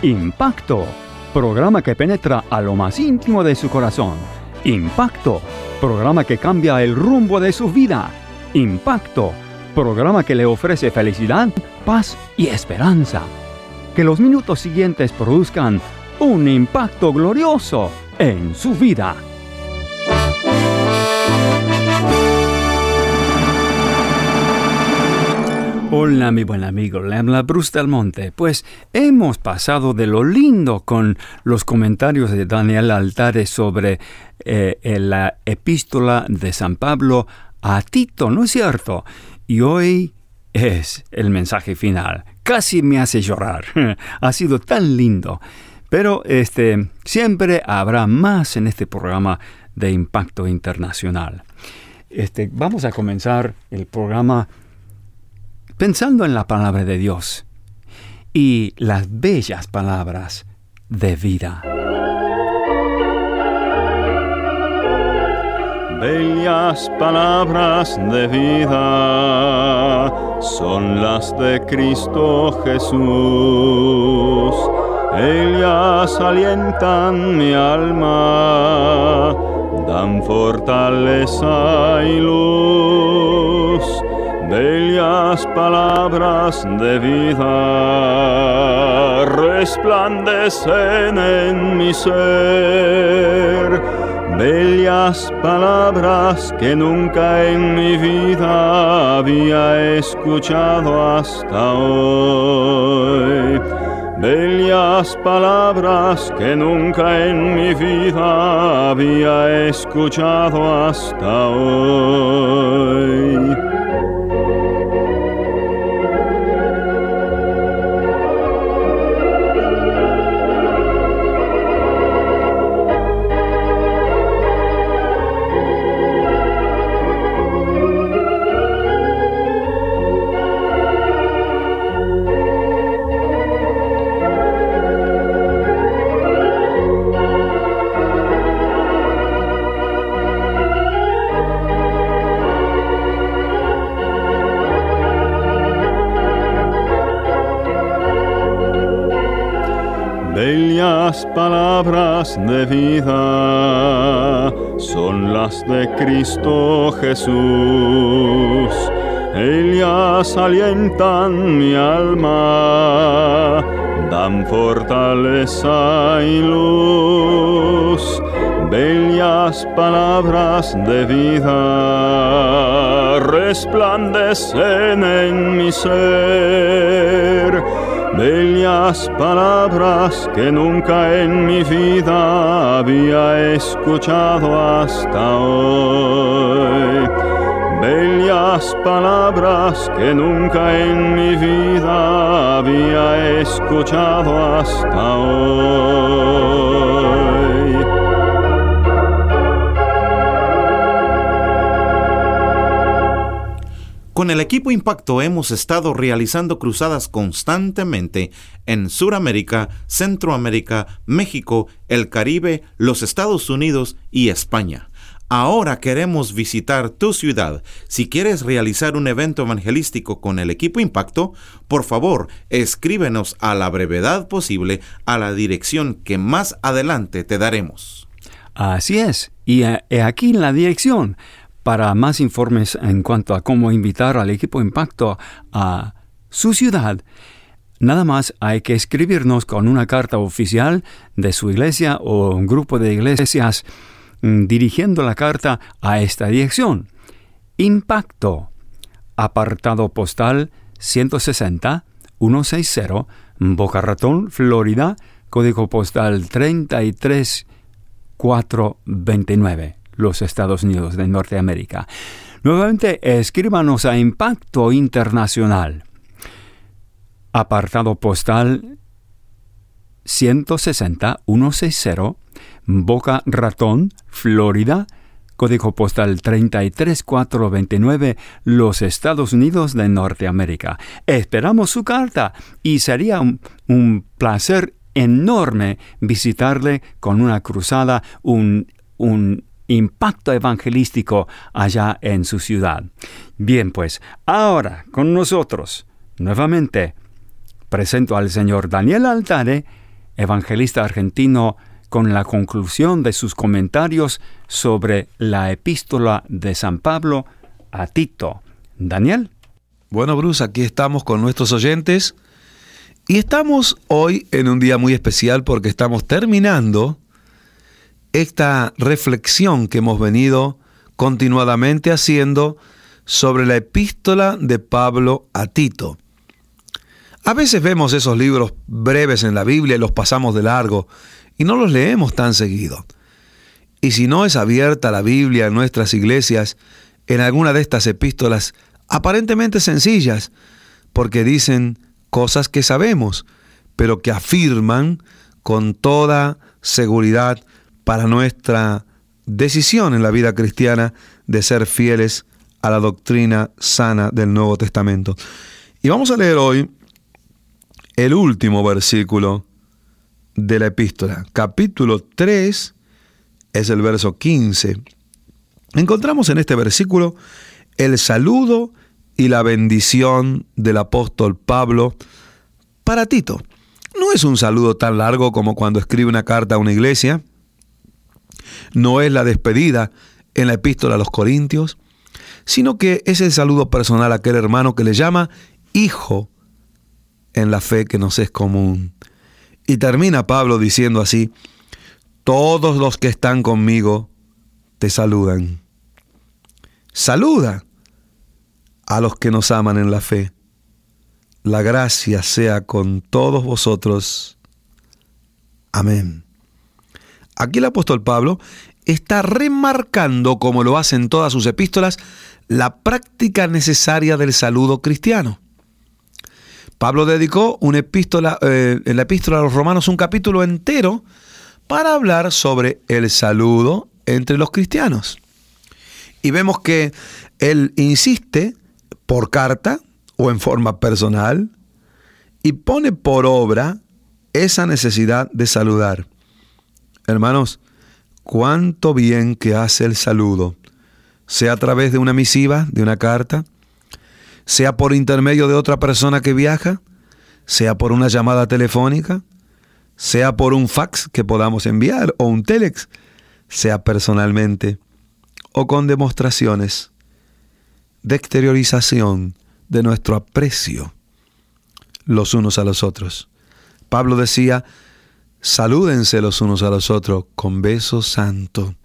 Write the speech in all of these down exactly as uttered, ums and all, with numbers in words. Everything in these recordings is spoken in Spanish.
Impacto, programa que penetra a lo más íntimo de su corazón. Impacto, programa que cambia el rumbo de su vida. Impacto, programa que le ofrece felicidad, paz y esperanza. Que los minutos siguientes produzcan un impacto glorioso en su vida. Hola mi buen amigo, le habla Bruce Del Monte. Pues hemos pasado de lo lindo con los comentarios de Daniel Altare sobre eh, la epístola de San Pablo a Tito, ¿no es cierto? Y hoy es el mensaje final. Casi me hace llorar. Ha sido tan lindo. Pero este, siempre habrá más en este programa de Impacto Internacional. Este, vamos a comenzar el programa pensando en la palabra de Dios y las bellas palabras de vida. Bellas palabras de vida son las de Cristo Jesús. Ellas alientan mi alma, dan fortaleza y luz. Bellas palabras de vida resplandecen en mi ser. Bellas palabras que nunca en mi vida había escuchado hasta hoy. Bellas palabras que nunca en mi vida había escuchado hasta hoy. Bellas palabras de vida son las de Cristo Jesús. Ellas alientan mi alma, dan fortaleza y luz. Bellas palabras de vida resplandecen en mi ser. Bellas palabras que nunca en mi vida había escuchado hasta hoy. Bellas palabras que nunca en mi vida había escuchado hasta hoy. Con el equipo Impacto hemos estado realizando cruzadas constantemente en Suramérica, Centroamérica, México, el Caribe, los Estados Unidos y España. Ahora queremos visitar tu ciudad. Si quieres realizar un evento evangelístico con el equipo Impacto, por favor, escríbenos a la brevedad posible a la dirección que más adelante te daremos. Así es. Y he aquí la dirección. Para más informes en cuanto a cómo invitar al equipo Impacto a su ciudad, nada más hay que escribirnos con una carta oficial de su iglesia o un grupo de iglesias dirigiendo la carta a esta dirección. Impacto, apartado postal ciento sesenta, ciento sesenta, Boca Ratón, Florida, código postal treinta y tres mil cuatrocientos veintinueve. Los Estados Unidos de Norteamérica. Nuevamente, escríbanos a Impacto Internacional. Apartado postal ciento sesenta, ciento sesenta, Boca Ratón, Florida, código postal treinta y tres mil cuatrocientos veintinueve, los Estados Unidos de Norteamérica. Esperamos su carta y sería un, un placer enorme visitarle con una cruzada, un, un impacto evangelístico allá en su ciudad. Bien, pues, ahora con nosotros, nuevamente, presento al señor Daniel Altare evangelista argentino, con la conclusión de sus comentarios sobre la epístola de San Pablo a Tito. Daniel. Bueno, Bruce, aquí estamos con nuestros oyentes y estamos hoy en un día muy especial porque estamos terminando esta reflexión que hemos venido continuadamente haciendo sobre la epístola de Pablo a Tito. A veces vemos esos libros breves en la Biblia y los pasamos de largo y no los leemos tan seguido. Y si no es abierta la Biblia en nuestras iglesias, en alguna de estas epístolas aparentemente sencillas, porque dicen cosas que sabemos, pero que afirman con toda seguridad para nuestra decisión en la vida cristiana de ser fieles a la doctrina sana del Nuevo Testamento. Y vamos a leer hoy el último versículo de la epístola. Capítulo tres es el verso quince. Encontramos en este versículo el saludo y la bendición del apóstol Pablo para Tito. No es un saludo tan largo como cuando escribe una carta a una iglesia. No es la despedida en la epístola a los Corintios, sino que es el saludo personal a aquel hermano que le llama hijo en la fe que nos es común. Y termina Pablo diciendo así: todos los que están conmigo te saludan. Saluda a los que nos aman en la fe. La gracia sea con todos vosotros. Amén. Aquí el apóstol Pablo está remarcando, como lo hace en todas sus epístolas, la práctica necesaria del saludo cristiano. Pablo dedicó una epístola, eh, en la epístola a los Romanos un capítulo entero para hablar sobre el saludo entre los cristianos. Y vemos que él insiste por carta o en forma personal y pone por obra esa necesidad de saludar. Hermanos, cuánto bien que hace el saludo, sea a través de una misiva, de una carta, sea por intermedio de otra persona que viaja, sea por una llamada telefónica, sea por un fax que podamos enviar o un telex, sea personalmente o con demostraciones de exteriorización de nuestro aprecio los unos a los otros. Pablo decía: salúdense los unos a los otros con beso santo.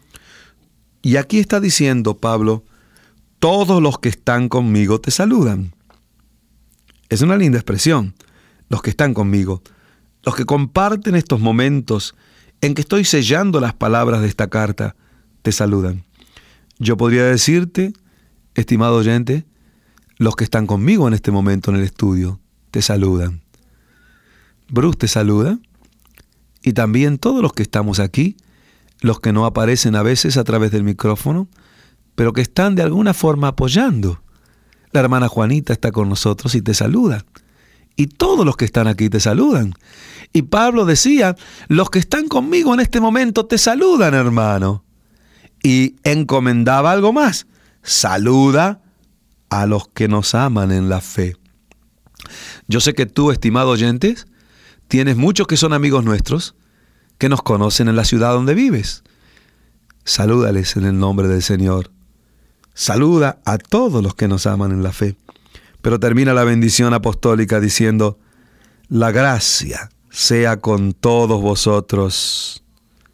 Y aquí está diciendo Pablo: todos los que están conmigo te saludan. Es una linda expresión, los que están conmigo, los que comparten estos momentos en que estoy sellando las palabras de esta carta, te saludan. Yo podría decirte, estimado oyente, los que están conmigo en este momento en el estudio, te saludan. Bruce te saluda. Y también todos los que estamos aquí, los que no aparecen a veces a través del micrófono, pero que están de alguna forma apoyando. La hermana Juanita está con nosotros y te saluda. Y todos los que están aquí te saludan. Y Pablo decía: los que están conmigo en este momento te saludan, hermano. Y encomendaba algo más: saluda a los que nos aman en la fe. Yo sé que tú, estimado oyentes, tienes muchos que son amigos nuestros, que nos conocen en la ciudad donde vives. Salúdales en el nombre del Señor. Saluda a todos los que nos aman en la fe. Pero termina la bendición apostólica diciendo: la gracia sea con todos vosotros.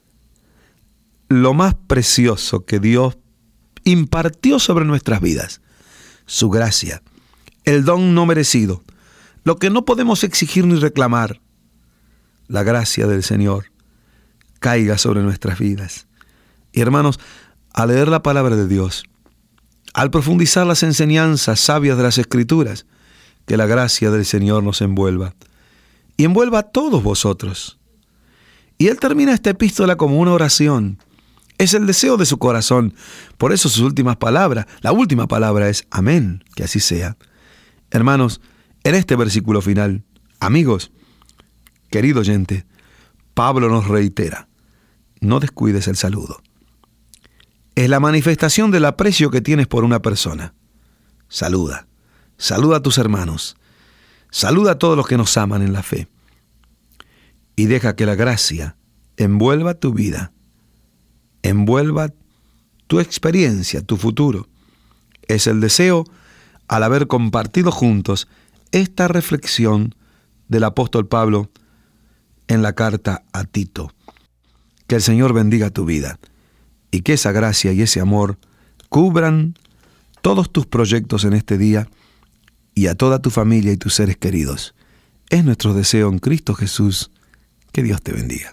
Lo más precioso que Dios impartió sobre nuestras vidas, su gracia, el don no merecido, lo que no podemos exigir ni reclamar, la gracia del Señor caiga sobre nuestras vidas. Y hermanos, al leer la palabra de Dios, al profundizar las enseñanzas sabias de las Escrituras, que la gracia del Señor nos envuelva y envuelva a todos vosotros. Y él termina esta epístola como una oración. Es el deseo de su corazón. Por eso sus últimas palabras, la última palabra es amén, que así sea. Hermanos, en este versículo final, amigos, querido oyente, Pablo nos reitera: no descuides el saludo. Es la manifestación del aprecio que tienes por una persona. Saluda, saluda a tus hermanos, saluda a todos los que nos aman en la fe. y deja que la gracia envuelva tu vida, envuelva tu experiencia, tu futuro. Es el deseo al haber compartido juntos esta reflexión del apóstol Pablo en la carta a Tito. Que el Señor bendiga tu vida y que esa gracia y ese amor cubran todos tus proyectos en este día y a toda tu familia y tus seres queridos. Es nuestro deseo en Cristo Jesús. Que Dios te bendiga.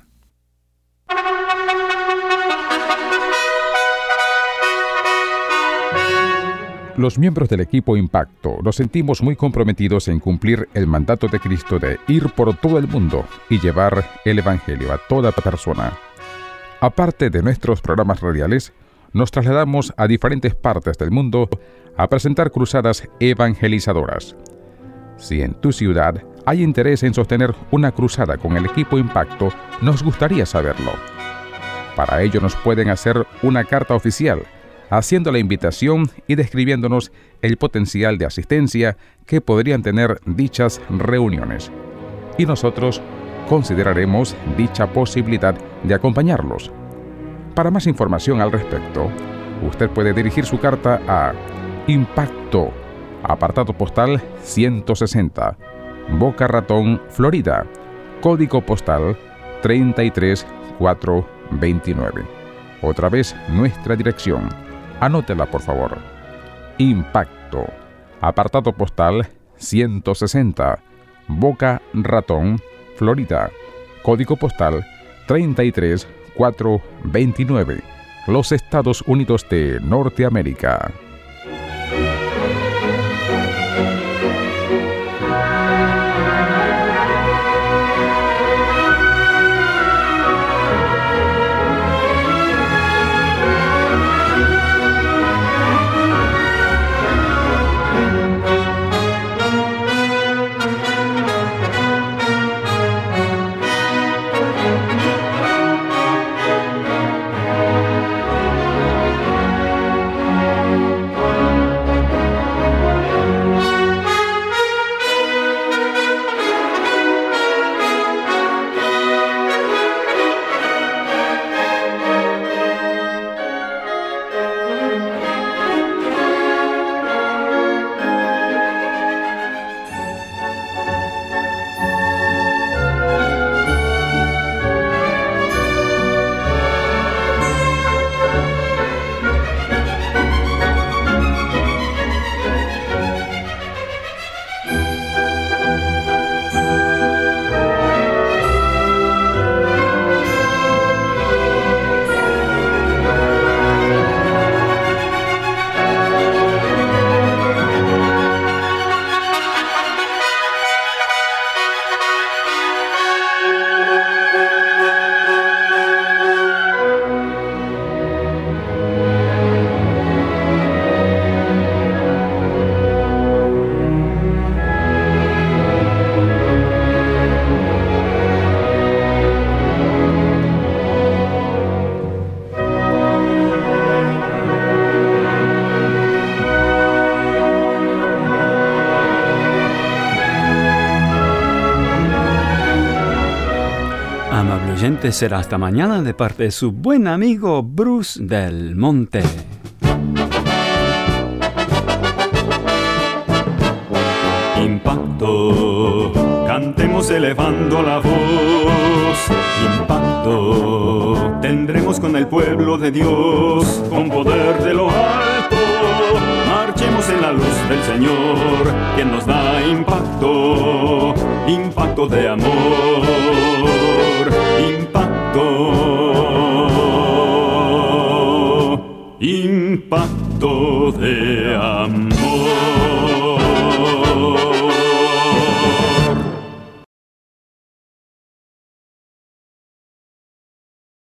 Los miembros del equipo Impacto nos sentimos muy comprometidos en cumplir el mandato de Cristo de ir por todo el mundo y llevar el Evangelio a toda persona. Aparte de nuestros programas radiales, nos trasladamos a diferentes partes del mundo a presentar cruzadas evangelizadoras. Si en tu ciudad hay interés en sostener una cruzada con el equipo Impacto, nos gustaría saberlo. Para ello nos pueden hacer una carta oficial, haciendo la invitación y describiéndonos el potencial de asistencia que podrían tener dichas reuniones. Y nosotros consideraremos dicha posibilidad de acompañarlos. Para más información al respecto, usted puede dirigir su carta a Impacto, apartado postal ciento sesenta, Boca Ratón, Florida, código postal treinta y tres mil cuatrocientos veintinueve. Otra vez nuestra dirección. Anótela, por favor. Impacto, apartado postal ciento sesenta, Boca Ratón, Florida, código postal treinta y tres mil cuatrocientos veintinueve, los Estados Unidos de Norteamérica. Será hasta mañana de parte de su buen amigo Bruce del Monte. Impacto, cantemos elevando la voz. Impacto, tendremos con el pueblo de Dios, con poder de lo alto. Marchemos en la luz del Señor, que nos da impacto, impacto de amor. Impacto, impacto de amor.